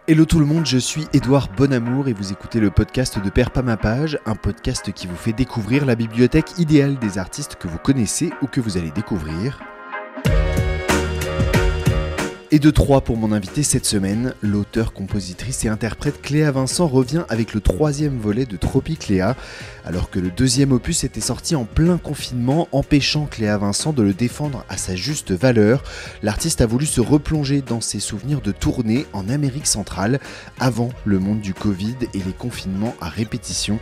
Hello tout le monde, je suis Édouard Bonamour et vous écoutez le podcast de Perds pas ma page, un podcast qui vous fait découvrir la bibliothèque idéale des artistes que vous connaissez ou que vous allez découvrir. Et de 3 pour mon invité cette semaine, l'auteure, compositrice et interprète Cléa Vincent revient avec le 3e volet de Tropicléa, alors que le 2e opus était sorti en plein confinement, empêchant Cléa Vincent de le défendre à sa juste valeur. L'artiste a voulu se replonger dans ses souvenirs de tournée en Amérique centrale, avant le monde du Covid et les confinements à répétition.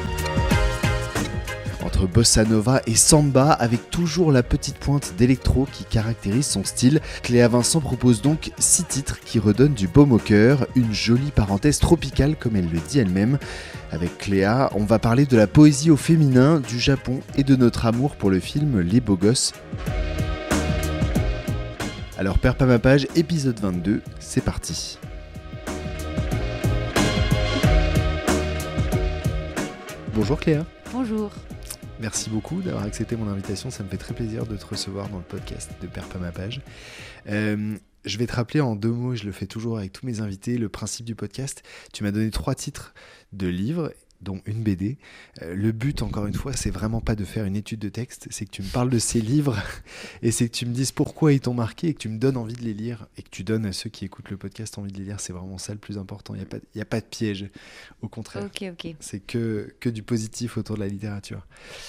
Entre bossa nova et samba, avec toujours la petite pointe d'électro qui caractérise son style, Cléa Vincent propose donc 6 titres qui redonnent du baume au cœur, une jolie parenthèse tropicale comme elle le dit elle-même. Avec Cléa, on va parler de la poésie au féminin, du Japon et de notre amour pour le film Les Beaux Gosses. Alors Perds pas ma page, épisode 22, c'est parti. Bonjour Cléa. Bonjour. Merci beaucoup d'avoir accepté mon invitation, ça me fait très plaisir de te recevoir dans le podcast de Perds pas ma page. Je vais te rappeler en 2 mots, je le fais toujours avec tous mes invités, le principe du podcast. Tu m'as donné 3 titres de livres, dont une BD. Le but, encore une fois, c'est vraiment pas de faire une étude de texte, c'est que tu me parles de ces livres et c'est que tu me dises pourquoi ils t'ont marqué et que tu me donnes envie de les lire et que tu donnes à ceux qui écoutent le podcast envie de les lire. C'est vraiment ça le plus important, il n'y a pas de piège, au contraire. Ok. C'est que du positif autour de la littérature.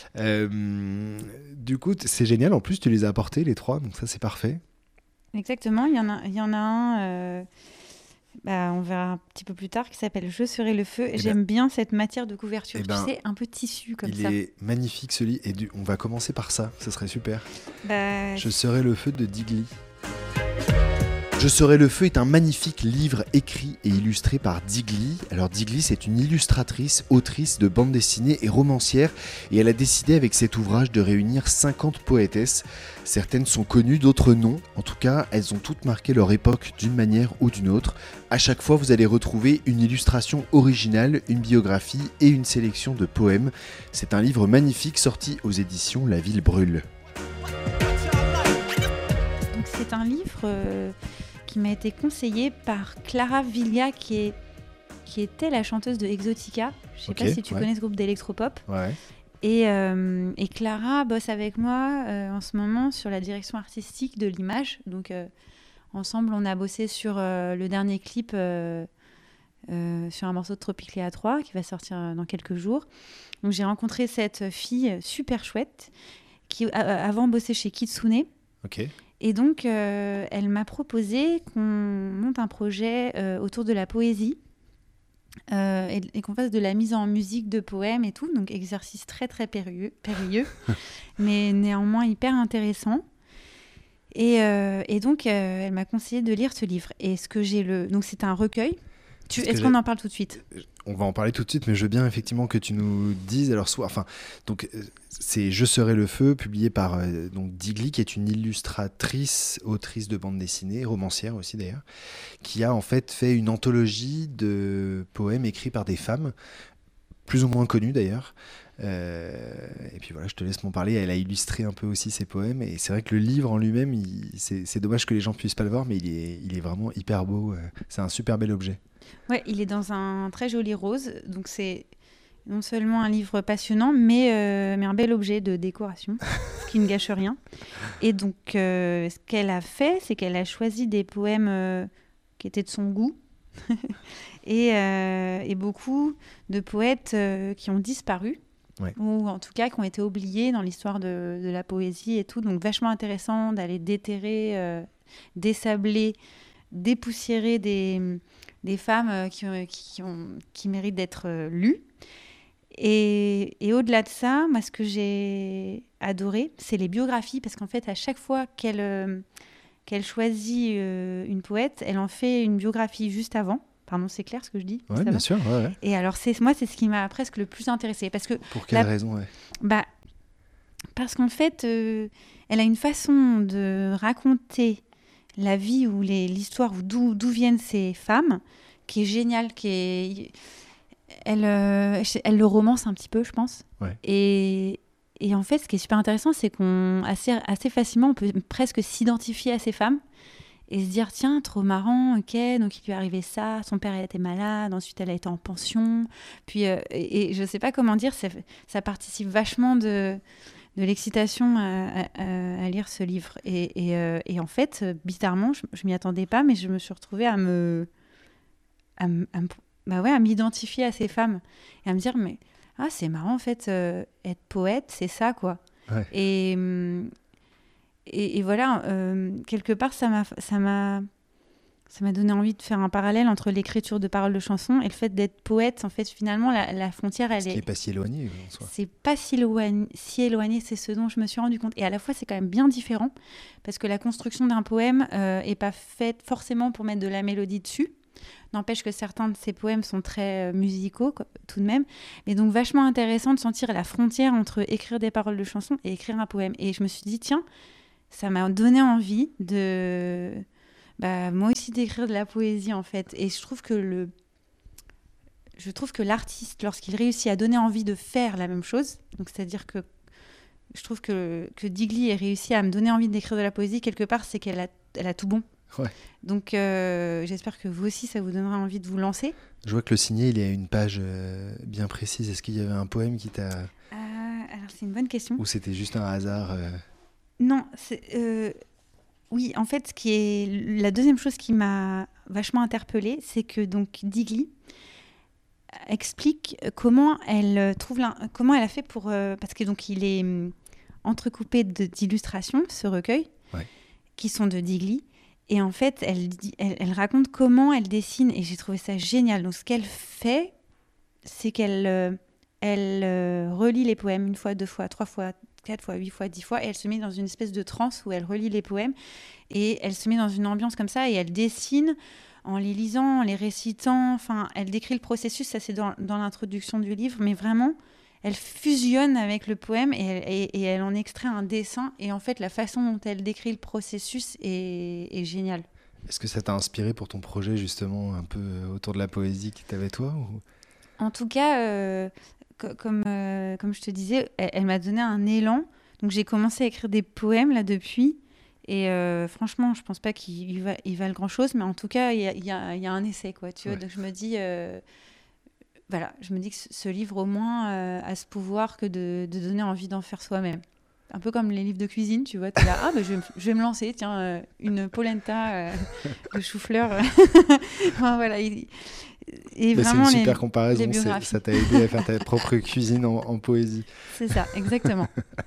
Du coup, c'est génial, en plus tu les as apportés les 3, donc ça c'est parfait. Exactement, il y en a un, on verra un petit peu plus tard, qui s'appelle « Je serai le feu ». J'aime bien cette matière de couverture, tu sais, un peu tissu comme ça. Il est magnifique ce livre, et on va commencer par ça, ce serait super. « Je serai le feu » de Digli. Je serai le feu est un magnifique livre écrit et illustré par Digli. Alors Digli, c'est une illustratrice, autrice de bande dessinée et romancière, et elle a décidé avec cet ouvrage de réunir 50 poétesses. Certaines sont connues, d'autres non. En tout cas, elles ont toutes marqué leur époque d'une manière ou d'une autre. À chaque fois, vous allez retrouver une illustration originale, une biographie et une sélection de poèmes. C'est un livre magnifique sorti aux éditions La Ville Brûle. Donc c'est un livre qui m'a été conseillé par Clara Villa, qui était la chanteuse de Exotica. Je ne sais pas si tu connais ce groupe d'électropop. Ouais. Et Clara bosse avec moi en ce moment sur la direction artistique de l'image. Donc ensemble, on a bossé sur le dernier clip, sur un morceau de Tropicléa 3 qui va sortir dans quelques jours. Donc j'ai rencontré cette fille super chouette qui avant bossait chez Kitsune. Ok. Et donc, elle m'a proposé qu'on monte un projet autour de la poésie et qu'on fasse de la mise en musique de poèmes et tout. Donc, exercice très, très périlleux mais néanmoins hyper intéressant. Et donc, elle m'a conseillé de lire ce livre. Et donc, c'est un recueil. Est-ce qu'on en parle tout de suite ? On va en parler tout de suite, mais je veux bien effectivement que tu nous dises. Alors, c'est Je serai le feu, publié par donc Digli, qui est une illustratrice, autrice de bande dessinée, romancière aussi d'ailleurs, qui a en fait une anthologie de poèmes écrits par des femmes, plus ou moins connues d'ailleurs. Et puis voilà, je te laisse m'en parler. Elle a illustré un peu aussi ses poèmes, et c'est vrai que le livre en lui-même, c'est dommage que les gens puissent pas le voir, mais il est vraiment hyper beau. C'est un super bel objet. Ouais, il est dans un très joli rose, donc c'est non seulement un livre passionnant, mais un bel objet de décoration, ce qui ne gâche rien. Et donc, ce qu'elle a fait, c'est qu'elle a choisi des poèmes qui étaient de son goût, et beaucoup de poètes qui ont disparu, ouais. Ou en tout cas qui ont été oubliés dans l'histoire de la poésie et tout. Donc, vachement intéressant d'aller déterrer, désabler, dépoussiérer des femmes qui méritent d'être lues. Et au-delà de ça, moi, ce que j'ai adoré, c'est les biographies, parce qu'en fait, à chaque fois qu'elle choisit une poète, elle en fait une biographie juste avant. Pardon, c'est clair ce que je dis ? Oui, bien sûr. Ouais. Et alors, moi, c'est ce qui m'a presque le plus intéressée. Parce que pour quelle raison ? Parce qu'en fait, elle a une façon de raconter la vie ou l'histoire, d'où viennent ces femmes, qui est géniale, elle le romance un petit peu, je pense. Ouais. Et en fait, ce qui est super intéressant, c'est qu'on assez facilement, on peut presque s'identifier à ces femmes. et se dire tiens, trop marrant, ok, donc il lui est arrivé ça, son père était malade, ensuite elle a été en pension, puis et je sais pas comment dire, ça participe vachement de l'excitation à lire ce livre. Et en fait, bizarrement, je m'y attendais pas, mais je me suis retrouvée à m'identifier à ces femmes et à me dire mais c'est marrant en fait, être poète, c'est ça quoi. Ouais. Et voilà, quelque part ça m'a donné envie de faire un parallèle entre l'écriture de paroles de chansons et le fait d'être poète. En fait, finalement, la frontière, elle Ce qui n'est pas si éloigné en soi. c'est pas si éloigné, c'est ce dont je me suis rendu compte. Et à la fois, c'est quand même bien différent, parce que la construction d'un poème est pas faite forcément pour mettre de la mélodie dessus. N'empêche que certains de ces poèmes sont très musicaux, tout de même. Mais donc, vachement intéressant de sentir la frontière entre écrire des paroles de chansons et écrire un poème. Et je me suis dit, tiens, ça m'a donné envie moi aussi d'écrire de la poésie, en fait. Et je trouve que l'artiste, lorsqu'il réussit à donner envie de faire la même chose, donc c'est-à-dire que je trouve que Digli ait réussi à me donner envie d'écrire de la poésie, quelque part, c'est qu'elle a tout bon. Ouais. Donc j'espère que vous aussi, ça vous donnera envie de vous lancer. Je vois que le signet, il y a une page bien précise. Est-ce qu'il y avait un poème qui t'a... Alors c'est une bonne question. Ou c'était juste un hasard Non, oui, en fait, la deuxième chose qui m'a vachement interpellée, c'est que donc Digli explique comment elle a fait pour parce que donc il est entrecoupé d'illustrations, ce recueil, qui sont de Digli, et en fait elle raconte comment elle dessine, et j'ai trouvé ça génial. Donc ce qu'elle fait, c'est qu'elle relit les poèmes 1 fois, 2 fois, 3 fois, 4 fois, 8 fois, 10 fois, et elle se met dans une espèce de transe où elle relit les poèmes, et elle se met dans une ambiance comme ça, et elle dessine en les lisant, en les récitant, enfin, elle décrit le processus, ça c'est dans l'introduction du livre, mais vraiment, elle fusionne avec le poème, et elle en extrait un dessin, et en fait, la façon dont elle décrit le processus est géniale. Est-ce que ça t'a inspiré pour ton projet, justement, un peu autour de la poésie que t'avais toi ou... En tout cas, comme je te disais, elle m'a donné un élan. Donc j'ai commencé à écrire des poèmes là depuis. Et franchement, je pense pas qu'ils valent grand-chose. Mais en tout cas, il y a un essai, quoi. Tu vois. Donc je me dis, je me dis que ce livre, au moins, a ce pouvoir que de donner envie d'en faire soi-même. Un peu comme les livres de cuisine, tu vois. T'es là, je vais me lancer, tiens, une polenta de chou-fleur. Enfin, voilà. Et vraiment, c'est une super comparaison, ça t'a aidé à faire ta propre cuisine en poésie. C'est ça, exactement.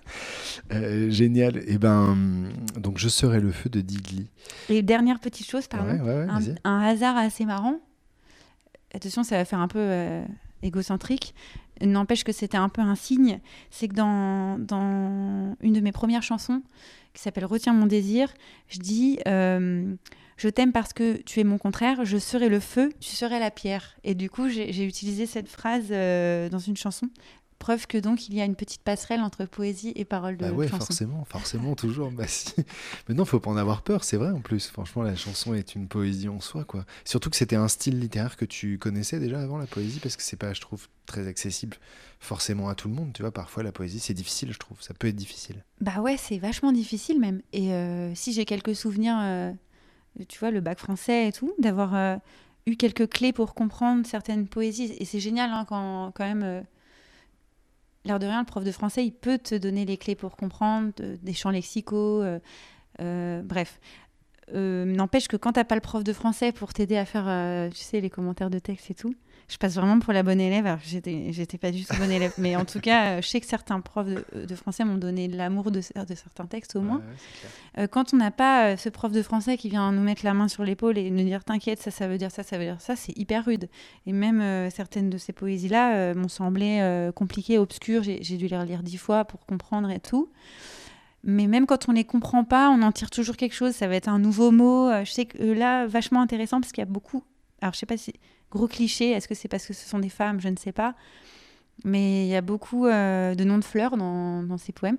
Génial. Et donc je serai le feu de Digli. Et dernière petite chose, pardon, vas-y. Un hasard assez marrant. Attention, ça va faire un peu égocentrique. N'empêche que c'était un peu un signe. C'est que dans une de mes premières chansons, qui s'appelle Retiens mon désir, je dis je t'aime parce que tu es mon contraire, je serai le feu, tu serais la pierre. Et du coup, j'ai utilisé cette phrase dans une chanson. Preuve que donc il y a une petite passerelle entre poésie et paroles de chanson. Forcément, toujours. Si. Mais non, faut pas en avoir peur, c'est vrai en plus. Franchement, la chanson est une poésie en soi, quoi. Surtout que c'était un style littéraire que tu connaissais déjà avant, la poésie, parce que c'est pas, je trouve, très accessible forcément à tout le monde. Tu vois, parfois la poésie, c'est difficile, je trouve. Ça peut être difficile. Bah ouais, c'est vachement difficile même. Et si j'ai quelques souvenirs, tu vois, le bac français et tout, d'avoir eu quelques clés pour comprendre certaines poésies. Et c'est génial hein, quand même. L'air de rien, le prof de français, il peut te donner les clés pour comprendre des champs lexicaux, bref. N'empêche que quand t'as pas le prof de français pour t'aider à faire, tu sais, les commentaires de texte et tout, je passe vraiment pour la bonne élève. Alors j'étais pas du tout bonne élève, mais en tout cas, je sais que certains profs de français m'ont donné l'amour de certains textes au moins. Ouais, c'est clair. Quand on n'a pas ce prof de français qui vient nous mettre la main sur l'épaule et nous dire t'inquiète, ça veut dire ça, ça veut dire ça, c'est hyper rude. Et même certaines de ces poésies-là m'ont semblé compliquées, obscures. J'ai dû les relire 10 fois pour comprendre et tout. Mais même quand on les comprend pas, on en tire toujours quelque chose. Ça va être un nouveau mot. Je sais que là, vachement intéressant parce qu'il y a beaucoup. Alors, je sais pas si gros cliché. Est-ce que c'est parce que ce sont des femmes? Je ne sais pas. Mais il y a beaucoup de noms de fleurs dans ces poèmes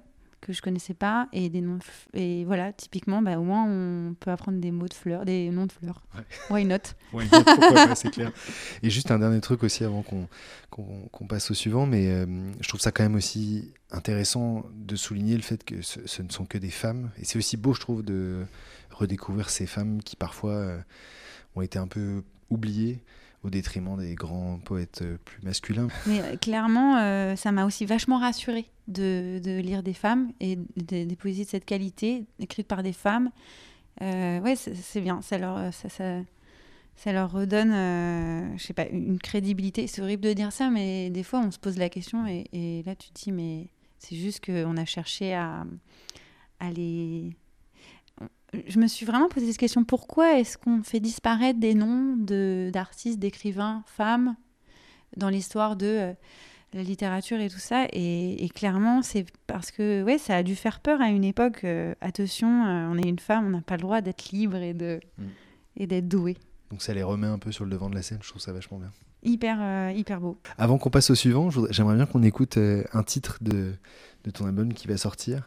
que je connaissais pas et des noms et voilà, typiquement, au moins on peut apprendre des mots de fleurs, des noms de fleurs. Ouais. Why not? Ouais, pourquoi pas, c'est clair. Et juste un dernier truc aussi avant qu'on passe au suivant, mais je trouve ça quand même aussi intéressant de souligner le fait que ce ne sont que des femmes. Et c'est aussi beau, je trouve, de redécouvrir ces femmes qui parfois ont été un peu oubliées au détriment des grands poètes plus masculins. Mais clairement, ça m'a aussi vachement rassurée de lire des femmes et des poésies de cette qualité, écrites par des femmes. Ouais, c'est bien, ça leur redonne, je sais pas, une crédibilité. C'est horrible de dire ça, mais des fois on se pose la question et là tu te dis, mais c'est juste qu'on a cherché à les... Je me suis vraiment posé cette question, pourquoi est-ce qu'on fait disparaître des noms d'artistes, d'écrivains, femmes dans l'histoire de la littérature et tout ça, et clairement c'est parce que ouais, ça a dû faire peur à une époque. Attention, on est une femme, on n'a pas le droit d'être libre et d'être douée. Donc ça les remet un peu sur le devant de la scène, je trouve ça vachement bien. Hyper beau. Avant qu'on passe au suivant, j'aimerais bien qu'on écoute un titre de ton album qui va sortir.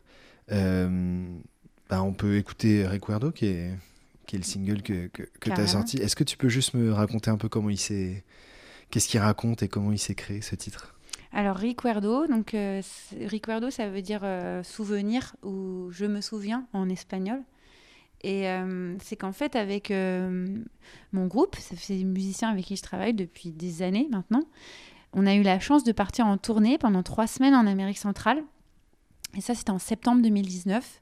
On peut écouter Recuerdo, qui est le single que tu as sorti. Est-ce que tu peux juste me raconter un peu qu'est-ce qu'il raconte et comment il s'est créé, ce titre? Alors Recuerdo, donc Recuerdo, ça veut dire souvenir ou je me souviens en espagnol. Et c'est qu'en fait, avec mon groupe, c'est des musiciens avec qui je travaille depuis des années maintenant, on a eu la chance de partir en tournée pendant 3 semaines en Amérique centrale. Et ça, c'était en septembre 2019.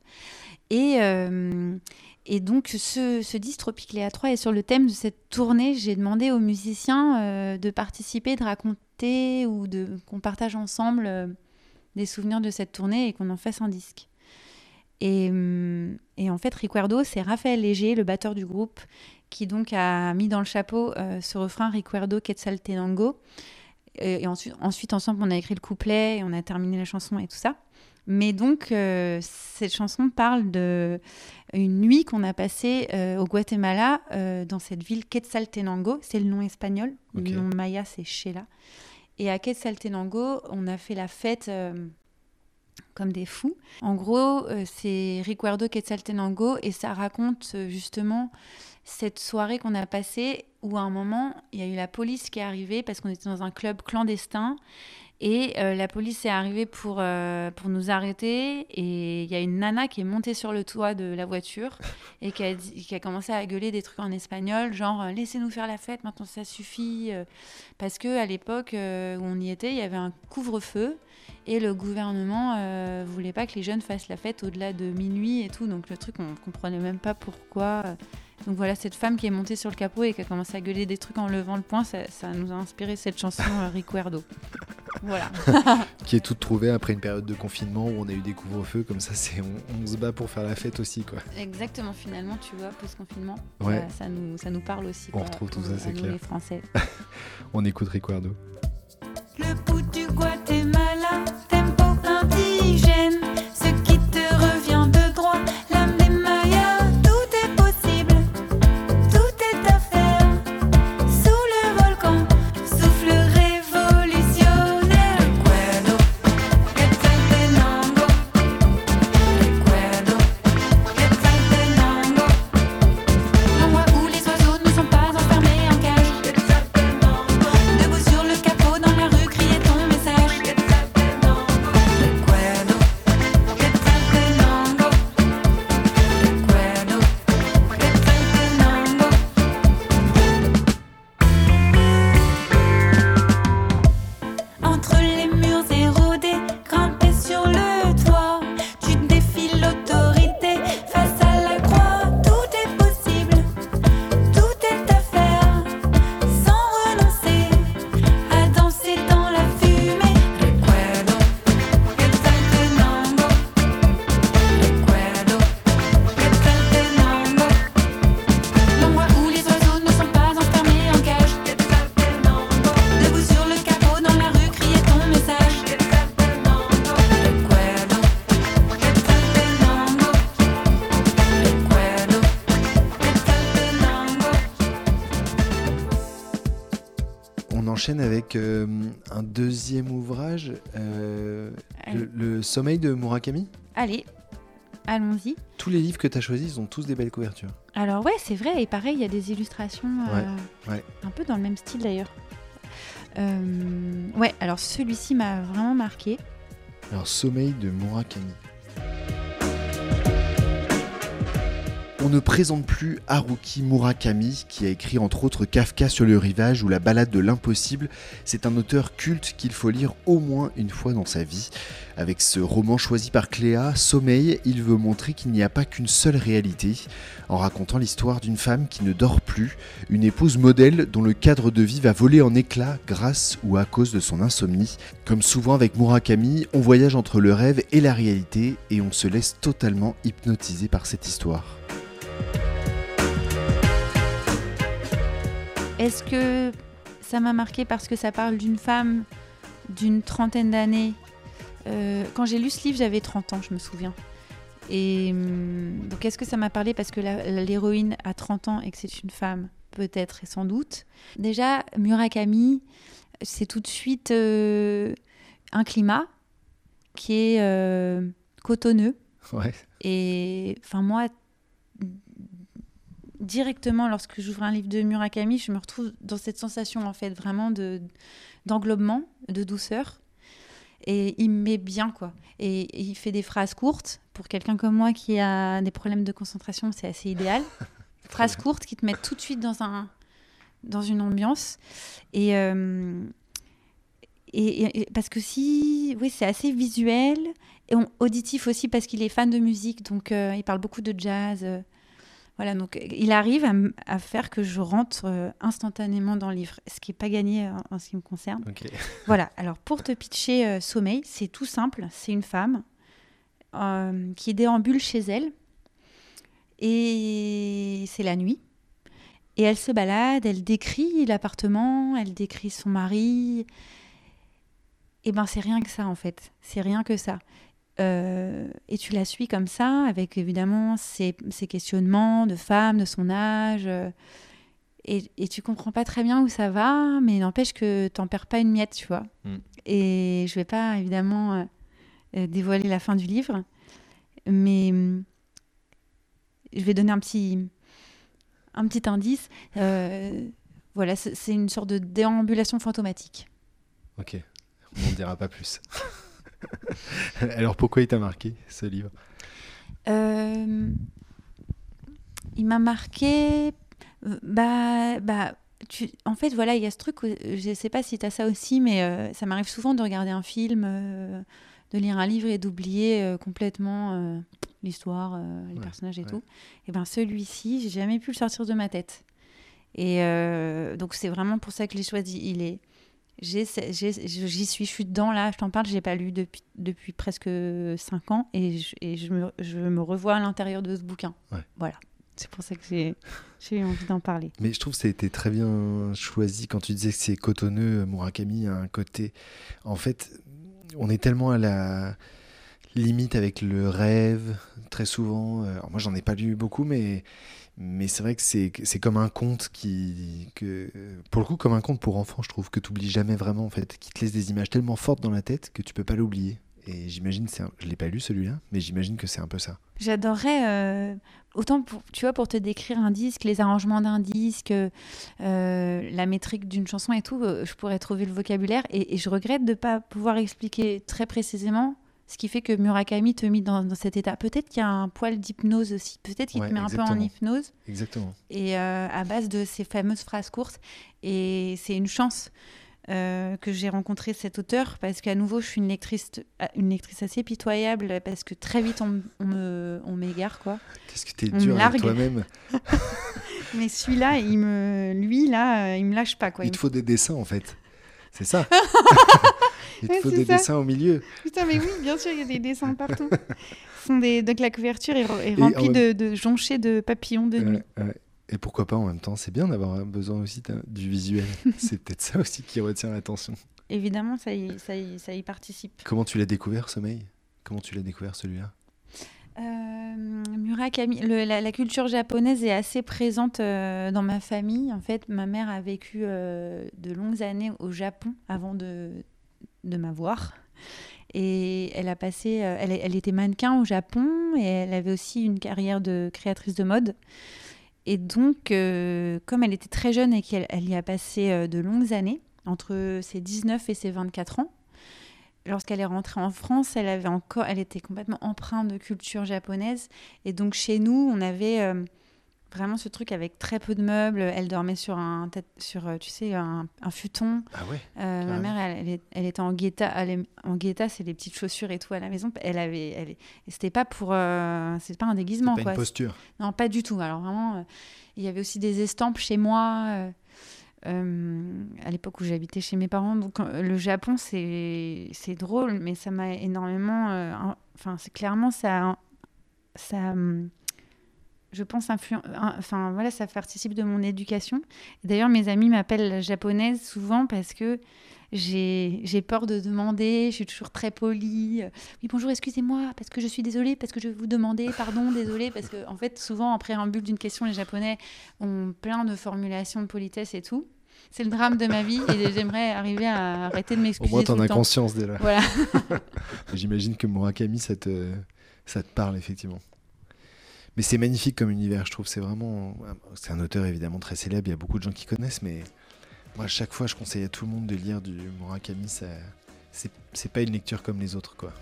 Et donc, ce disque Tropique Léa 3 est sur le thème de cette tournée. J'ai demandé aux musiciens de participer, de raconter ou qu'on partage ensemble des souvenirs de cette tournée et qu'on en fasse un disque. Et en fait, Recuerdo, c'est Raphaël Léger, le batteur du groupe, qui donc a mis dans le chapeau ce refrain Recuerdo Quetzaltenango. Et ensuite, ensemble, on a écrit le couplet et on a terminé la chanson et tout ça. Mais donc, cette chanson parle d'une nuit qu'on a passée au Guatemala, dans cette ville Quetzaltenango. C'est le nom espagnol. Okay. Le nom maya, c'est Sheila. Et à Quetzaltenango, on a fait la fête comme des fous. En gros, c'est Recuerdo Quetzaltenango et ça raconte justement cette soirée qu'on a passée où à un moment, il y a eu la police qui est arrivée parce qu'on était dans un club clandestin. Et la police est arrivée pour nous arrêter et il y a une nana qui est montée sur le toit de la voiture et qui a commencé à gueuler des trucs en espagnol, genre « laissez-nous faire la fête, maintenant ça suffit ». Parce qu'à l'époque où on y était, il y avait un couvre-feu et le gouvernement voulait pas que les jeunes fassent la fête au-delà de minuit et tout. Donc le truc, on comprenait même pas pourquoi. Donc voilà, cette femme qui est montée sur le capot et qui a commencé à gueuler des trucs en levant le poing, ça nous a inspiré cette chanson Recuerdo. Voilà. Qui est toute trouvée après une période de confinement où on a eu des couvre-feux, comme ça on se bat pour faire la fête aussi, quoi. Exactement, finalement, tu vois, post-confinement, ouais. ça nous parle aussi. On retrouve tout ça, c'est clair. Les Français. On écoute Recuerdo. Le bout du Guatemala, tempo indigène, ce qui te revient de droit, l'âme des Mayas, tout est possible, tout est à faire, sous le volcan, souffle révolutionnaire. Recuerdo, Quetzaltenango, Recuerdo, Quetzaltenango, l'endroit où les oiseaux ne sont pas enfermés en cage. Debout sur le capot dans la rue, crier ton message. Recuerdo, Quetzaltenango, Recuerdo, Quetzaltenango. Entre les murs érodés, grimpé sur le toit, tu défies l'autorité face à la croix. Tout est possible, tout est à faire, sans renoncer à danser dans la fumée. Recuerdo, Quetzaltenango, Recuerdo, Quetzaltenango, l'endroit où les oiseaux ne sont pas enfermés en cage. Debout sur le capot dans la rue, crier ton message. Recuerdo, Quetzaltenango, Recuerdo, Quetzaltenango. On enchaîne avec un deuxième ouvrage, le Sommeil de Murakami. Allez, allons-y. Tous les livres que tu as choisis, ils ont tous des belles couvertures. Alors ouais, c'est vrai, et pareil, il y a des illustrations Ouais. un peu dans le même style d'ailleurs. Ouais, alors celui-ci m'a vraiment marqué. Alors, Sommeil de Murakami. On ne présente plus Haruki Murakami, qui a écrit entre autres Kafka sur le rivage ou La balade de l'impossible. C'est un auteur culte qu'il faut lire au moins une fois dans sa vie. Avec ce roman choisi par Cléa, Sommeil, il veut montrer qu'il n'y a pas qu'une seule réalité, en racontant l'histoire d'une femme qui ne dort plus, une épouse modèle dont le cadre de vie va voler en éclats grâce ou à cause de son insomnie. Comme souvent avec Murakami, on voyage entre le rêve et la réalité et on se laisse totalement hypnotiser par cette histoire. Est-ce que ça m'a marqué parce que ça parle d'une femme d'une trentaine d'années? Quand j'ai lu ce livre, j'avais 30 ans, je me souviens. Et donc, est-ce que ça m'a parlé parce que l'héroïne a 30 ans et que c'est une femme? Peut-être et sans doute. Déjà, Murakami, c'est tout de suite un climat qui est cotonneux. Ouais. Et enfin, moi, directement, lorsque j'ouvre un livre de Murakami, je me retrouve dans cette sensation, en fait, vraiment d'englobement, de douceur. Et il me met bien, quoi. Et il fait des phrases courtes. Pour quelqu'un comme moi qui a des problèmes de concentration, c'est assez idéal. Phrases courtes qui te mettent tout de suite dans une ambiance. Et parce que oui, c'est assez visuel. Et auditif aussi, parce qu'il est fan de musique. Donc, il parle beaucoup de jazz. Voilà, donc il arrive à faire que je rentre instantanément dans le livre, ce qui n'est pas gagné en ce qui me concerne. Okay. Voilà, alors pour te pitcher Sommeil, c'est tout simple. C'est une femme qui déambule chez elle et c'est la nuit. Et elle se balade, elle décrit l'appartement, elle décrit son mari. Et ben c'est rien que ça en fait, c'est rien que ça. Et tu la suis comme ça, avec évidemment ses questionnements de femme, de son âge, et tu comprends pas très bien où ça va, mais n'empêche que t'en perds pas une miette, tu vois. Et je vais pas évidemment dévoiler la fin du livre, mais je vais donner un petit indice. Voilà, c'est une sorte de déambulation fantomatique. Ok, on n'en dira pas plus. Alors pourquoi il t'a marqué ce livre? Il m'a marqué. En fait, voilà, il y a ce truc. Je sais pas si tu as ça aussi, mais ça m'arrive souvent de regarder un film, de lire un livre et d'oublier complètement l'histoire, les personnages et tout. Et ben celui-ci, j'ai jamais pu le sortir de ma tête. Et donc c'est vraiment pour ça que je l'ai choisi. J'y suis dedans là, je t'en parle, je l'ai pas lu depuis presque 5 ans et je me revois à l'intérieur de ce bouquin. Ouais. Voilà, c'est pour ça que j'ai eu envie d'en parler. Mais je trouve que ça a été très bien choisi quand tu disais que c'est cotonneux. Murakami a un côté... En fait, on est tellement à la limite avec le rêve, très souvent. Alors moi, j'en ai pas lu beaucoup, mais c'est vrai que c'est comme un conte pour le coup, comme un conte pour enfants, je trouve, que tu n'oublies jamais vraiment, en fait, qui te laisse des images tellement fortes dans la tête que tu peux pas l'oublier. Et j'imagine, je l'ai pas lu celui-là, mais j'imagine que c'est un peu ça. J'adorerais, autant pour te décrire un disque, les arrangements d'un disque, la métrique d'une chanson et tout, je pourrais trouver le vocabulaire et je regrette de ne pas pouvoir expliquer très précisément. Ce qui fait que Murakami te met dans cet état. Peut-être qu'il y a un poil d'hypnose aussi. Peut-être qu'il te met un peu en hypnose. Exactement. Et à base de ces fameuses phrases courtes. Et c'est une chance que j'ai rencontré cet auteur parce qu'à nouveau, je suis une lectrice assez pitoyable parce que très vite, on m'égare, quoi. Qu'est-ce que t'es dur avec toi-même. Mais celui-là, il me lâche pas, quoi. Il te faut des dessins, en fait. C'est ça. Il te faut des dessins au milieu. Putain, mais oui, bien sûr, il y a des dessins partout. Donc la couverture est remplie de jonchés de papillons de nuit. Et pourquoi pas en même temps, c'est bien d'avoir besoin aussi du visuel. C'est peut-être ça aussi qui retient l'attention. Évidemment, ça y participe. Comment tu l'as découvert, Sommeil? Comment tu l'as découvert, celui-là? Murakami, la culture japonaise est assez présente dans ma famille. En fait, ma mère a vécu de longues années au Japon avant de m'avoir. Et elle a passé, elle était mannequin au Japon et elle avait aussi une carrière de créatrice de mode. Et donc, comme elle était très jeune et qu'elle y a passé de longues années, entre ses 19 et ses 24 ans, lorsqu'elle est rentrée en France, elle était complètement empreinte de culture japonaise. Et donc, chez nous, on avait vraiment ce truc avec très peu de meubles. Elle dormait sur tu sais, un futon. Ah ouais. Ma mère, elle était en guetta. En guetta, c'est les petites chaussures et tout à la maison. C'était pas c'était pas un déguisement, C'était pas quoi. une posture. Non, pas du tout. Alors vraiment, il y avait aussi des estampes chez moi. À l'époque où j'habitais chez mes parents. Donc, le Japon, c'est drôle, mais ça m'a énormément... c'est clairement, je pense, ça participe de mon éducation. Et d'ailleurs, mes amis m'appellent japonaise souvent parce que j'ai peur de demander, je suis toujours très polie. Oui, bonjour, excusez-moi, parce que je suis désolée, parce que je vais vous demander, pardon, désolée, parce que en fait, souvent, en préambule d'une question, les Japonais ont plein de formulations de politesse et tout. C'est le drame de ma vie et j'aimerais arriver à arrêter de m'excuser. Au moins, t'en tout le as temps. conscience déjà. Voilà. J'imagine que Murakami, ça te parle, effectivement. Mais c'est magnifique comme univers, je trouve. C'est un auteur évidemment très célèbre, il y a beaucoup de gens qui connaissent, mais moi, à chaque fois, je conseille à tout le monde de lire du Murakami. C'est pas une lecture comme les autres, quoi.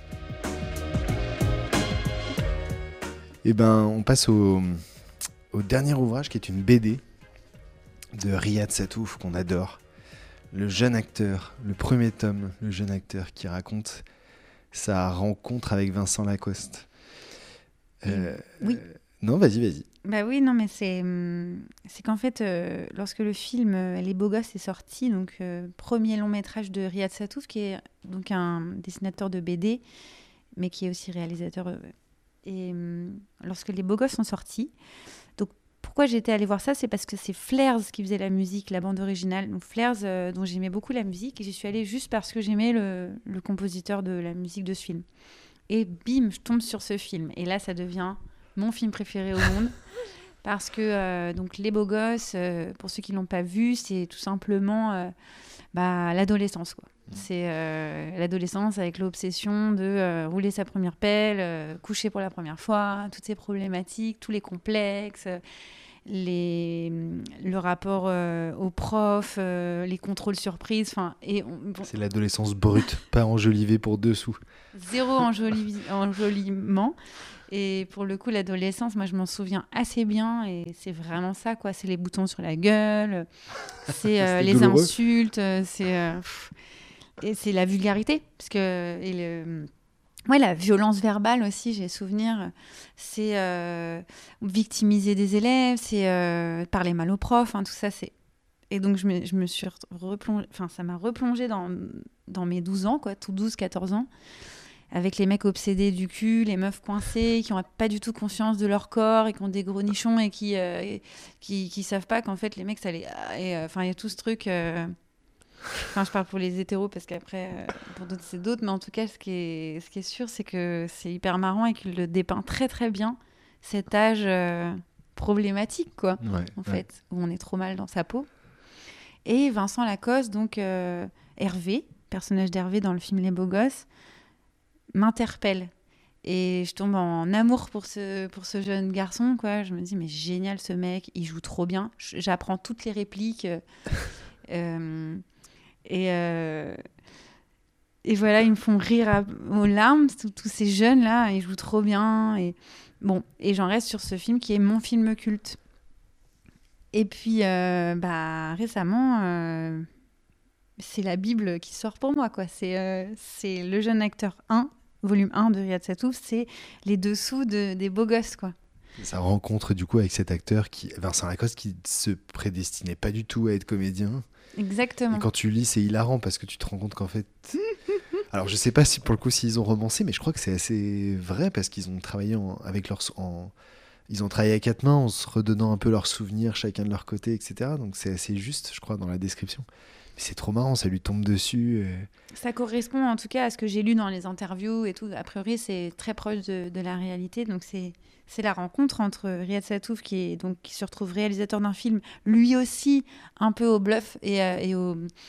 Et ben, on passe au dernier ouvrage qui est une BD de Riyad Sattouf qu'on adore. Le jeune acteur, le premier tome, le jeune acteur qui raconte sa rencontre avec Vincent Lacoste. Oui. Non, vas-y. Bah oui, non, mais c'est qu'en fait, lorsque le film Les Beaux Gosses est sorti, donc premier long métrage de Riyad Sattouf, qui est donc un dessinateur de BD, mais qui est aussi réalisateur. Et lorsque Les Beaux Gosses sont sortis, donc pourquoi j'étais allée voir ça, c'est parce que c'est Flares qui faisait la musique, la bande originale. Donc Flares, dont j'aimais beaucoup la musique, et j'y suis allée juste parce que j'aimais le compositeur de la musique de ce film. Et bim, je tombe sur ce film. Et là, ça devient mon film préféré au monde. Parce que donc Les Beaux Gosses, pour ceux qui ne l'ont pas vu, c'est tout simplement l'adolescence, quoi. C'est l'adolescence avec l'obsession de rouler sa première pelle, coucher pour la première fois, toutes ces problématiques, tous les complexes, le rapport aux profs, les contrôles surprises. C'est l'adolescence brute, pas enjolivée pour 2 sous. Zéro enjolivement. Et pour le coup, l'adolescence, moi, je m'en souviens assez bien. Et c'est vraiment ça, quoi. C'est les boutons sur la gueule, c'est les douloureux. insultes, et c'est la vulgarité. Parce que, la violence verbale aussi, j'ai souvenir. C'est victimiser des élèves, c'est parler mal aux profs, tout ça, c'est... Et donc, je me suis replongée... ça m'a replongée dans mes 12 ans, quoi, tout 12-14 ans. Avec les mecs obsédés du cul, les meufs coincées, qui n'ont pas du tout conscience de leur corps et qui ont des gros nichons et qui savent pas qu'en fait, les mecs, ça les... il y a tout ce truc... je parle pour les hétéros parce qu'après, pour d'autres, c'est d'autres. Mais en tout cas, ce qui est sûr, c'est que c'est hyper marrant et qu'il le dépeint très, très bien, cet âge problématique, quoi, fait, où on est trop mal dans sa peau. Et Vincent Lacoste, donc Hervé, personnage d'Hervé dans le film Les Beaux Gosses, m'interpelle. Et je tombe en amour pour ce jeune garçon, quoi. Je me dis, mais génial, ce mec, il joue trop bien. J'apprends toutes les répliques. Et voilà, ils me font rire aux larmes, tous ces jeunes-là, ils jouent trop bien. Et j'en reste sur ce film qui est mon film culte. Et puis, récemment, c'est la Bible qui sort pour moi, quoi. C'est Le jeune acteur 1, volume 1 de Riyad Sattouf, c'est les dessous des beaux gosses, quoi. Sa rencontre, du coup, avec cet acteur, Vincent Lacoste, qui se prédestinait pas du tout à être comédien. Exactement. Et quand tu lis, c'est hilarant parce que tu te rends compte qu'en fait... Alors, je sais pas si pour le coup, s'ils ont romancé, mais je crois que c'est assez vrai parce qu'ils ont travaillé ils ont travaillé à 4 mains en se redonnant un peu leurs souvenirs, chacun de leur côté, etc. Donc, c'est assez juste, je crois, dans la description. Mais c'est trop marrant, ça lui tombe dessus. Ça correspond en tout cas à ce que j'ai lu dans les interviews et tout. A priori, c'est très proche de la réalité. Donc, c'est la rencontre entre Riyad Sattouf, qui se retrouve réalisateur d'un film, lui aussi un peu au bluff et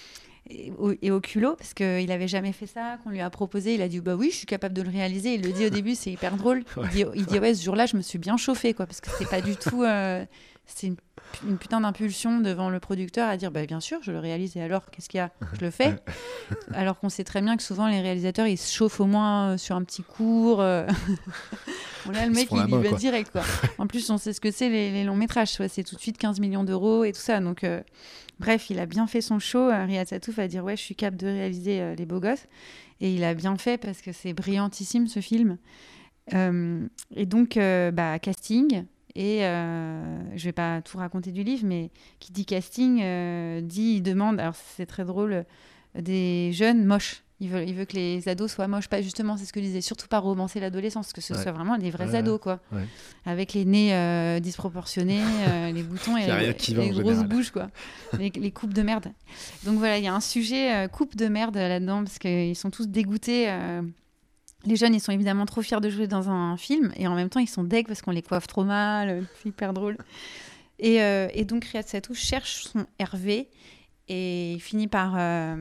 et au culot, parce qu'il n'avait jamais fait ça, qu'on lui a proposé. Il a dit bah oui, je suis capable de le réaliser. Il le dit au début, c'est hyper drôle. Il dit ouais, ce jour-là, je me suis bien chauffée, quoi, parce que c'est pas du tout. C'est une putain d'impulsion devant le producteur à dire bah bien sûr, je le réalise. Et alors, qu'est-ce qu'il y a? Je le fais. Alors qu'on sait très bien que souvent les réalisateurs ils se chauffent au moins sur un petit cours. Bon, là, le mec il y va direct, quoi. En plus, on sait ce que c'est les longs métrages. C'est tout de suite 15 millions d'euros et tout ça. Donc. Bref, il a bien fait son show. Riyad Satouf va dire ouais, je suis capable de réaliser Les Beaux Gosses. Et il a bien fait parce que c'est brillantissime ce film. Et donc, casting. Et je vais pas tout raconter du livre, mais qui dit casting, il demande, alors c'est très drôle, des jeunes moches. Il veut que les ados soient moches. Pas, justement, c'est ce que je disais, surtout pas romancer l'adolescence, que ce soit vraiment des vrais ados, quoi. Ouais. Avec les nez disproportionnés, les boutons et les grosses bouches, quoi. les coupes de merde. Donc voilà, il y a un sujet coupe de merde là-dedans, parce qu'ils sont tous dégoûtés. Les jeunes, ils sont évidemment trop fiers de jouer dans un film, et en même temps, ils sont deg parce qu'on les coiffe trop mal. C'est hyper drôle. Et donc, Riyad Satouf cherche son Hervé, et il finit par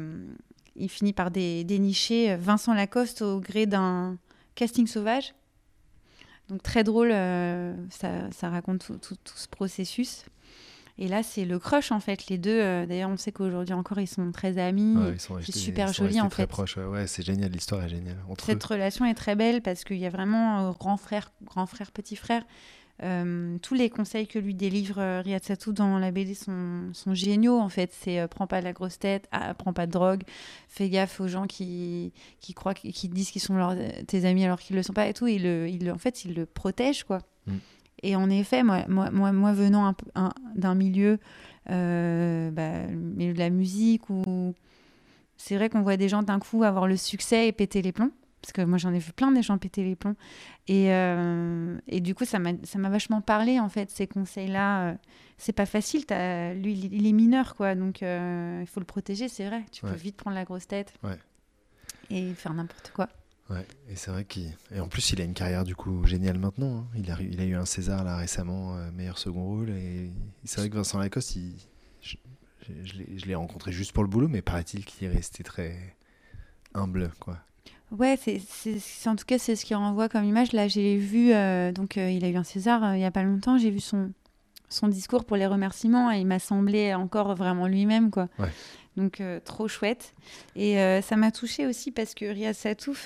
dénicher Vincent Lacoste au gré d'un casting sauvage. Donc très drôle, ça raconte tout ce processus. Et là, c'est le crush, en fait, les deux. D'ailleurs, on sait qu'aujourd'hui encore, ils sont très amis. Ouais, c'est super joli, en fait. Très proches. Ouais, c'est génial, l'histoire est géniale. Cette relation est très belle parce qu'il y a vraiment grand frère, petit frère. Tous les conseils que lui délivre Riyad Satouf dans la BD sont géniaux, en fait. C'est prends pas de la grosse tête, prends pas de drogue, fais gaffe aux gens qui croient, qui disent qu'ils sont tes amis alors qu'ils le sont pas et tout. En fait, il le protège, quoi. Et en effet, moi venant d'un milieu, milieu de la musique, où c'est vrai qu'on voit des gens d'un coup avoir le succès et péter les plombs. Parce que moi, j'en ai vu plein des gens péter les plombs. Et du coup, ça m'a vachement parlé, en fait, ces conseils-là. C'est pas facile. Lui, il est mineur, quoi. Donc, il faut le protéger, c'est vrai. Tu peux vite prendre la grosse tête et faire n'importe quoi. Ouais, et c'est vrai et en plus, il a une carrière, du coup, géniale maintenant. Hein. Il a eu un César, là, récemment, meilleur second rôle. Et c'est vrai que Vincent Lacoste, je l'ai rencontré juste pour le boulot, mais paraît-il qu'il est resté très humble, quoi. Ouais, en tout cas, c'est ce qu'il renvoie comme image. Là, j'ai vu, il a eu un César il n'y a pas longtemps, j'ai vu son discours pour les remerciements et il m'a semblé encore vraiment lui-même, quoi. Ouais. Donc, trop chouette. Et ça m'a touchée aussi parce que Riyad Satouf,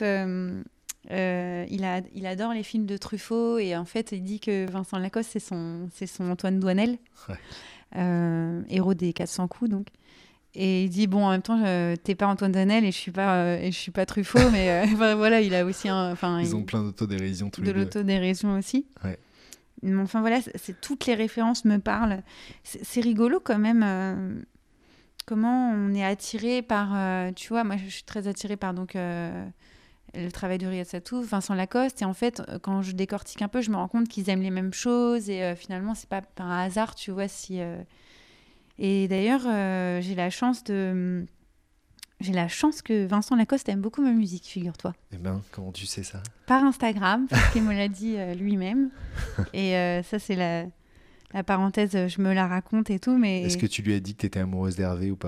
il adore les films de Truffaut et en fait, il dit que Vincent Lacoste, c'est son Antoine Doinel, héros des 400 coups, donc. Et il dit bon, en même temps, t'es pas Antoine Doinel et je suis pas Truffaut, mais voilà, il a aussi ils ont plein d'autodérision tous les deux. De l'autodérision aussi. Ouais. Mais enfin voilà, toutes les références me parlent. C'est rigolo quand même. Comment on est attiré par, tu vois, moi je suis très attirée par le travail de Riyad Satouf, Vincent Lacoste, et en fait quand je décortique un peu, je me rends compte qu'ils aiment les mêmes choses et finalement c'est pas par hasard, tu vois, si. Et d'ailleurs, j'ai la chance que Vincent Lacoste aime beaucoup ma musique, figure-toi. Eh ben, comment tu sais ça? Par Instagram, parce qu'il me l'a dit lui-même. Et ça, c'est la parenthèse, je me la raconte et tout, mais... Est-ce que tu lui as dit que tu étais amoureuse d'Hervé ou pas?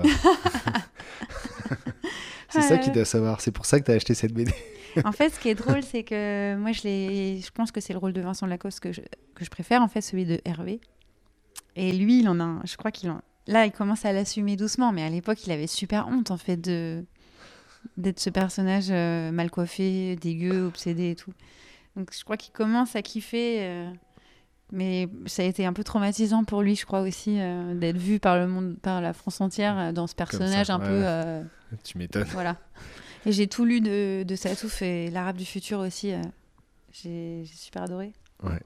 C'est ça qu'il doit savoir, c'est pour ça que tu as acheté cette BD. En fait, ce qui est drôle, c'est que moi, je pense que c'est le rôle de Vincent Lacoste que je préfère, en fait, celui de Hervé. Et lui, je crois là, il commence à l'assumer doucement, mais à l'époque, il avait super honte, en fait, d'être ce personnage mal coiffé, dégueu, obsédé et tout. Donc, je crois qu'il commence à kiffer... Mais ça a été un peu traumatisant pour lui, je crois aussi, d'être vu par le monde, par la France entière, dans ce personnage ça, un peu... Tu m'étonnes. Voilà. Et j'ai tout lu de Satouf et l'Arabe du futur aussi. J'ai super adoré. Ouais.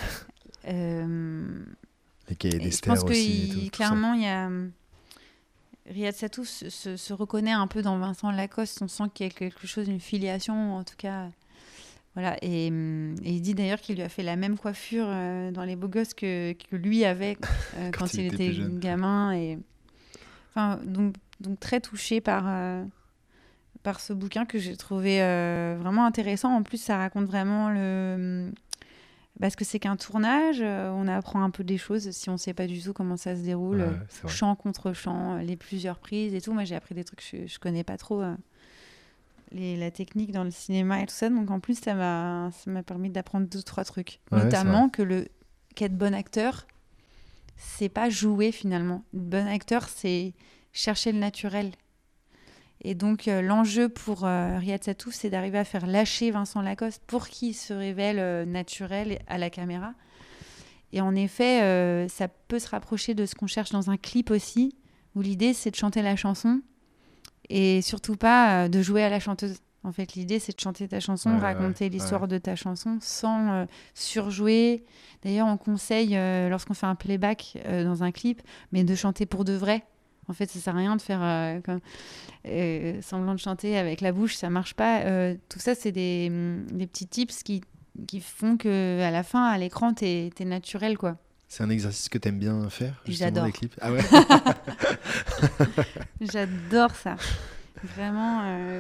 Les cahiers d'Esther aussi. Je pense que clairement, il y a... Riyad Satouf se reconnaît un peu dans Vincent Lacoste. On sent qu'il y a quelque chose, une filiation, en tout cas... Voilà, et il dit d'ailleurs qu'il lui a fait la même coiffure dans Les Beaux Gosses que lui avait quand il était gamin. Et... Enfin, donc très touchée par ce bouquin que j'ai trouvé vraiment intéressant. En plus, ça raconte vraiment Parce que c'est qu'un tournage, on apprend un peu des choses si on ne sait pas du tout comment ça se déroule, chant contre chant, les plusieurs prises et tout. Moi, j'ai appris des trucs que je ne connais pas trop, la technique dans le cinéma et tout ça. Donc, en plus, ça m'a permis d'apprendre 2-3 trucs. Notamment qu'être bon acteur, c'est pas jouer finalement. Être bon acteur, c'est chercher le naturel. Et donc, l'enjeu pour Riyad Sattouf, c'est d'arriver à faire lâcher Vincent Lacoste pour qu'il se révèle naturel à la caméra. Et en effet, ça peut se rapprocher de ce qu'on cherche dans un clip aussi, où l'idée, c'est de chanter la chanson et surtout pas de jouer à la chanteuse. En fait, l'idée, c'est de chanter ta chanson, raconter l'histoire de ta chanson sans surjouer. D'ailleurs, on conseille, lorsqu'on fait un playback dans un clip, mais de chanter pour de vrai. En fait, ça sert à rien de faire semblant de chanter avec la bouche, ça marche pas. Tout ça, c'est des petits tips qui font qu'à la fin, à l'écran, t'es naturel, quoi. C'est un exercice que t'aimes bien faire, justement, j'adore. Les clips. Ah ouais. J'adore ça. Vraiment.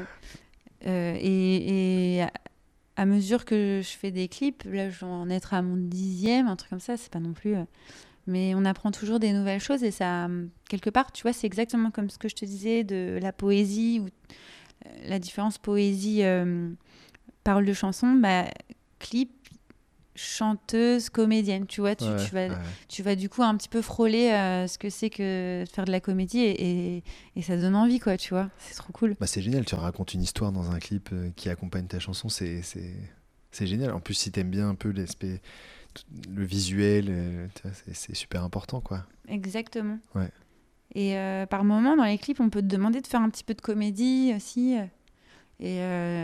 Et à mesure que je fais des clips, là, je vais en être à mon 10e, un truc comme ça, c'est pas non plus... Mais on apprend toujours des nouvelles choses et ça, quelque part, tu vois, c'est exactement comme ce que je te disais de la poésie ou la différence poésie, parole de chanson, clip, chanteuse, comédienne, tu vois, tu vas du coup un petit peu frôler ce que c'est que de faire de la comédie et ça donne envie, quoi, tu vois, c'est trop cool. C'est génial, tu racontes une histoire dans un clip qui accompagne ta chanson, c'est génial. En plus, si t'aimes bien un peu l'aspect... le visuel, c'est super important, quoi. Exactement. Ouais. Et par moments, dans les clips, on peut te demander de faire un petit peu de comédie aussi. Et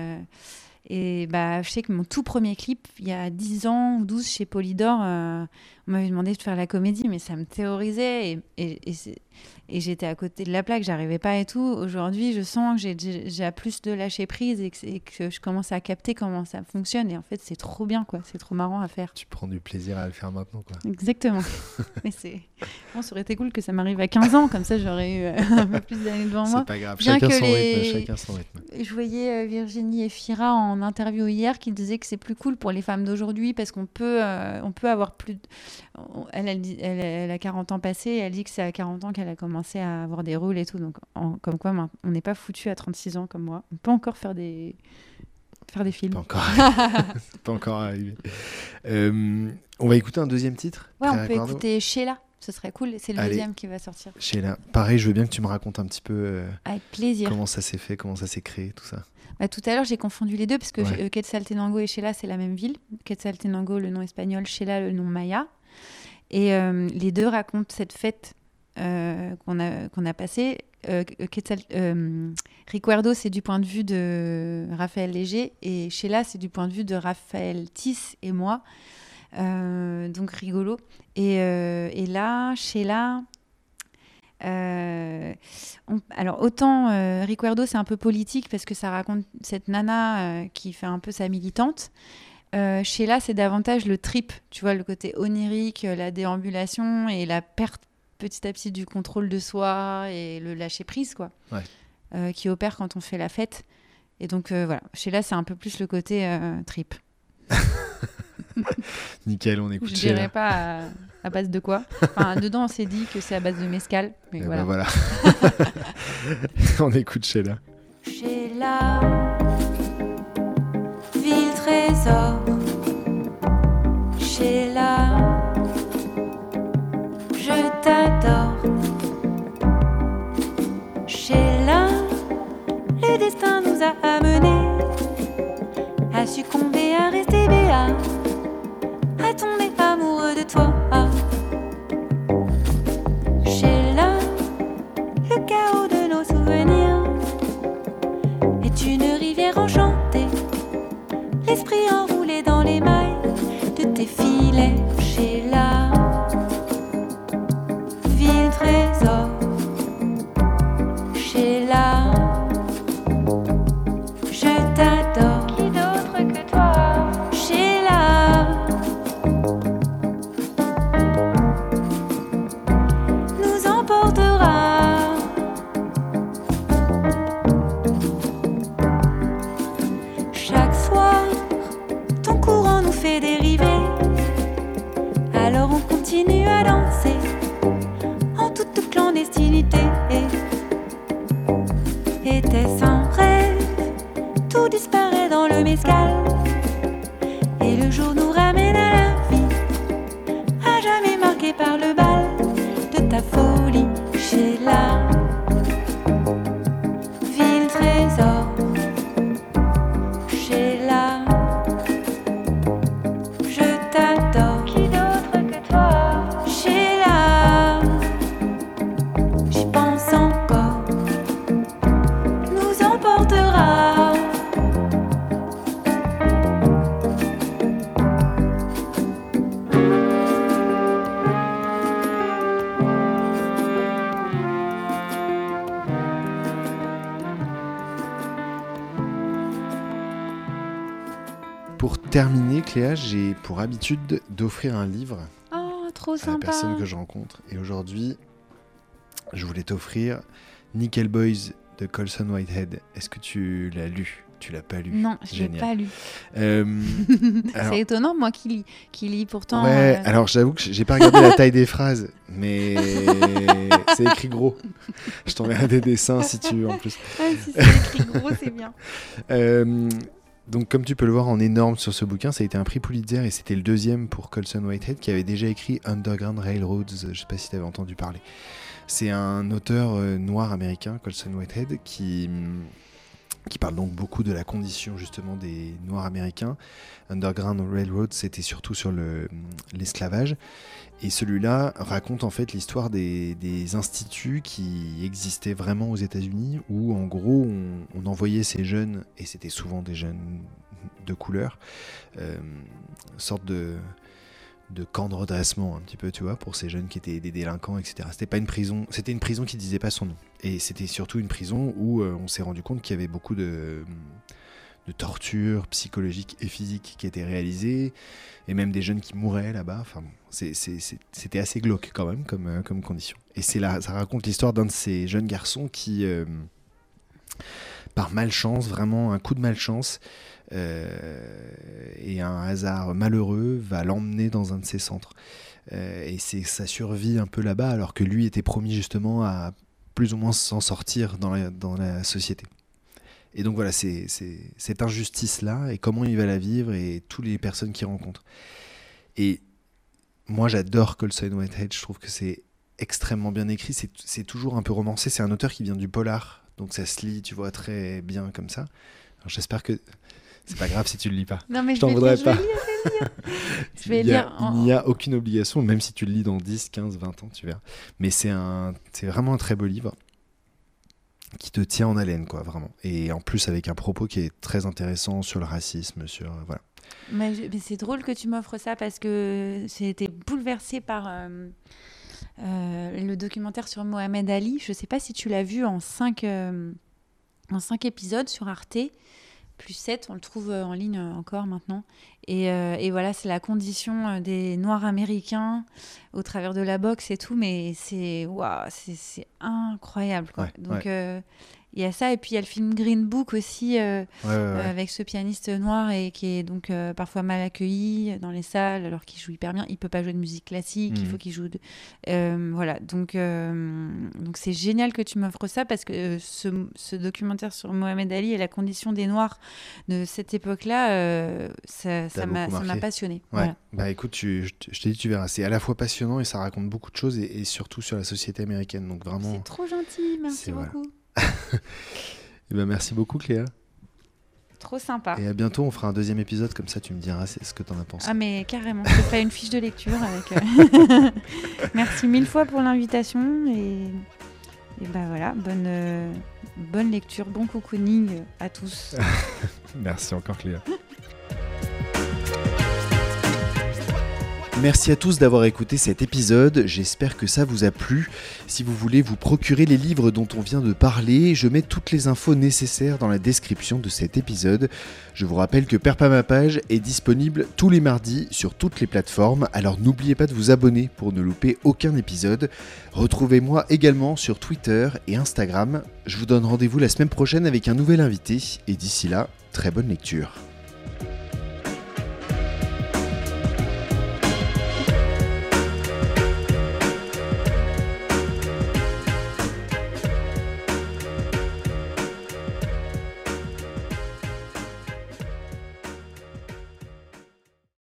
je sais que mon tout premier clip, il y a 10 ans ou 12 chez Polydor, on m'avait demandé de faire la comédie, mais ça me terrorisait et j'étais à côté de la plaque, j'arrivais pas et tout. Aujourd'hui, je sens que j'ai plus de lâcher prise et que je commence à capter comment ça fonctionne. Et en fait, c'est trop bien, quoi. C'est trop marrant à faire. Tu prends du plaisir à le faire maintenant, quoi. Exactement. Mais ça aurait été cool que ça m'arrive à 15 ans, comme ça j'aurais eu un peu plus d'années devant moi. C'est pas grave, chacun son rythme. Je voyais Virginie Efira en interview hier qui disait que c'est plus cool pour les femmes d'aujourd'hui parce qu'on peut avoir plus... Elle a 40 ans passés et elle dit que c'est à 40 ans qu'elle a commencé à avoir des rôles et tout. Donc, comme quoi, on n'est pas foutu à 36 ans comme moi. On peut encore faire des films. Pas encore arrivé. On va écouter un deuxième titre. Ouais, on peut écouter Sheila. Ce serait cool. C'est le deuxième qui va sortir. Sheila. Pareil, je veux bien que tu me racontes un petit peu avec plaisir. Comment ça s'est fait, comment ça s'est créé, tout ça. Tout à l'heure, j'ai confondu les deux parce que Quetzaltenango et Sheila, c'est la même ville. Quetzaltenango, le nom espagnol, Sheila, le nom maya. Et les deux racontent cette fête qu'on a passée. Recuerdo, c'est du point de vue de Raphaël Léger et Sheila, c'est du point de vue de Raphaël Tiss et moi. Donc rigolo. Et là, Sheila... alors autant Recuerdo, c'est un peu politique parce que ça raconte cette nana qui fait un peu sa militante. Sheila, c'est davantage le trip, tu vois, le côté onirique, la déambulation et la perte petit à petit du contrôle de soi et le lâcher prise, quoi, qui opère quand on fait la fête. Et donc voilà, Sheila, c'est un peu plus le côté trip. Nickel, on écoute je Sheila. Je dirais pas à base de quoi. Enfin, dedans, on s'est dit que c'est à base de mezcal. Mais voilà. On écoute Sheila. Sheila, ville trésor. Sheila, je t'adore. Sheila, le destin nous a amenés à succomber, à rester béat, à tomber amoureux de toi. Sheila, le chaos de nos souvenirs est une rivière enchantée, l'esprit enroulé dans les mailles de tes filets. Sheila, ville Était-ce un rêve? Tout disparaît dans le mescal. Et le jour nous ramène à la vie, à jamais marqué par le bal de ta folie. Sheila, ville trésor. Sheila, je t'adore. Qui d'autre que toi? Sheila, j'y pense encore, nous emportera. Pour terminer, Cléa, j'ai pour habitude d'offrir un livre Oh, trop à la sympa. personne que je rencontre. Et aujourd'hui, je voulais t'offrir Nickel Boys de Colson Whitehead. Est-ce que tu l'as lu? Tu l'as pas lu? Non, je l'ai Génial. pas lu. Alors- C'est étonnant, moi qui lis pourtant. Ouais, alors j'avoue que j'ai pas regardé la taille des phrases, mais c'est écrit gros. Je t'enverrai des dessins si tu veux en plus. Ouais, si c'est écrit gros, c'est bien. Donc comme tu peux le voir en énorme sur ce bouquin, ça a été un prix Pulitzer et c'était le deuxième pour Colson Whitehead qui avait déjà écrit Underground Railroads, je sais pas si tu avais entendu parler. C'est un auteur noir américain, Colson Whitehead, qui parle donc beaucoup de la condition justement des Noirs américains. Underground Railroad, c'était surtout sur l'esclavage. Et celui-là raconte en fait l'histoire des instituts qui existaient vraiment aux États-Unis, où en gros on envoyait ces jeunes, et c'était souvent des jeunes de couleur, sorte de camp de redressement un petit peu, tu vois, pour ces jeunes qui étaient des délinquants, etc. C'était pas une prison, c'était une prison qui disait pas son nom. Et c'était surtout une prison où on s'est rendu compte qu'il y avait beaucoup de tortures psychologiques et physiques qui étaient réalisées, et même des jeunes qui mouraient là-bas. Enfin, bon, c'était assez glauque quand même comme condition. Et ça raconte l'histoire d'un de ces jeunes garçons qui, par malchance, vraiment un coup de malchance, et un hasard malheureux, va l'emmener dans un de ces centres. Et c'est sa survie un peu là-bas, alors que lui était promis justement à plus ou moins s'en sortir dans la société. Et donc voilà, c'est cette injustice-là, et comment il va la vivre, et toutes les personnes qu'il rencontre. Et moi, j'adore Colson Whitehead, je trouve que c'est extrêmement bien écrit, c'est toujours un peu romancé, c'est un auteur qui vient du polar, donc ça se lit, tu vois, très bien comme ça. Alors j'espère que... C'est pas grave si tu le lis pas. Non, mais je t'en voudrais pas. Je vais lire. Il n'y a aucune obligation, même si tu le lis dans 10, 15, 20 ans, tu verras. Mais c'est vraiment un très beau livre qui te tient en haleine, quoi, vraiment. Et en plus, avec un propos qui est très intéressant sur le racisme, voilà. Mais c'est drôle que tu m'offres ça parce que j'ai été bouleversée par le documentaire sur Mohamed Ali. Je sais pas si tu l'as vu en 5 épisodes sur Arte. Plus 7, on le trouve en ligne encore maintenant. Et voilà, c'est la condition des Noirs américains au travers de la boxe et tout, mais c'est incroyable, quoi. Ouais, donc, il y a ça, et puis il y a le film Green Book aussi, Ouais. avec ce pianiste noir et qui est donc parfois mal accueilli dans les salles alors qu'il joue hyper bien. Il peut pas jouer de musique classique, il faut qu'il joue voilà, donc c'est génial que tu m'offres ça parce que ce documentaire sur Mohamed Ali et la condition des Noirs de cette époque-là, ça m'a passionnée. Ouais. Voilà. Bah écoute, je te dis, tu verras, c'est à la fois passionnant et ça raconte beaucoup de choses, et surtout sur la société américaine, donc vraiment... C'est trop gentil, merci Voilà. beaucoup. Et ben merci beaucoup, Cléa. Trop sympa. Et à bientôt, on fera un deuxième épisode, comme ça tu me diras ce que t'en as pensé. Ah mais carrément, je te ferai une fiche de lecture avec... Merci 1000 fois pour l'invitation et bah voilà, bonne lecture, bon cocooning à tous. Merci encore, Cléa. Merci à tous d'avoir écouté cet épisode, j'espère que ça vous a plu. Si vous voulez vous procurer les livres dont on vient de parler, je mets toutes les infos nécessaires dans la description de cet épisode. Je vous rappelle que Perds pas ma page est disponible tous les mardis sur toutes les plateformes, alors n'oubliez pas de vous abonner pour ne louper aucun épisode. Retrouvez-moi également sur Twitter et Instagram. Je vous donne rendez-vous la semaine prochaine avec un nouvel invité, et d'ici là, très bonne lecture.